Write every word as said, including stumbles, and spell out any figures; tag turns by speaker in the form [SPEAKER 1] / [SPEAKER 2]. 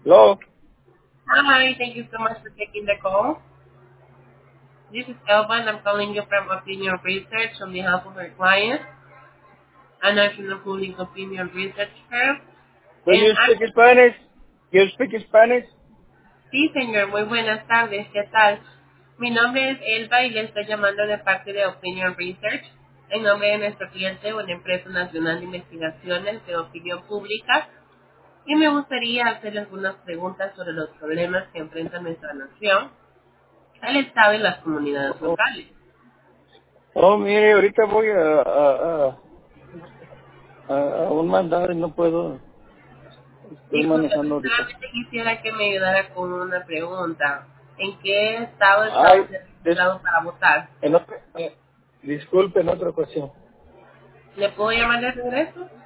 [SPEAKER 1] Hello.
[SPEAKER 2] Hi, thank you so much for taking the call. This is Elba, and I'm calling you from Opinion Research on behalf of our client, a national public opinion research firm.
[SPEAKER 1] Do
[SPEAKER 2] And
[SPEAKER 1] you
[SPEAKER 2] I,
[SPEAKER 1] speak Spanish? You speak Spanish?
[SPEAKER 2] sí, señor, muy buenas tardes, ¿qué tal? Mi nombre es Elba y le estoy llamando de parte de Opinion Research, en nombre de nuestro cliente, una empresa nacional de investigaciones de opinión pública, y me gustaría hacerle algunas preguntas sobre los problemas que enfrenta nuestra nación, el Estado y las comunidades
[SPEAKER 1] Oh,
[SPEAKER 2] locales.
[SPEAKER 1] oh, mire, ahorita voy a, a, a, a- a un mandado y no puedo. Estoy
[SPEAKER 2] Disculpe,
[SPEAKER 1] manejando ahorita.
[SPEAKER 2] solamente quisiera que me ayudara con una pregunta. ¿En qué estado está
[SPEAKER 1] Ay,
[SPEAKER 2] usted
[SPEAKER 1] des-
[SPEAKER 2] registrado para votar?
[SPEAKER 1] en otra, eh, disculpe, en otra ocasión.
[SPEAKER 2] ¿Le puedo llamar de regreso?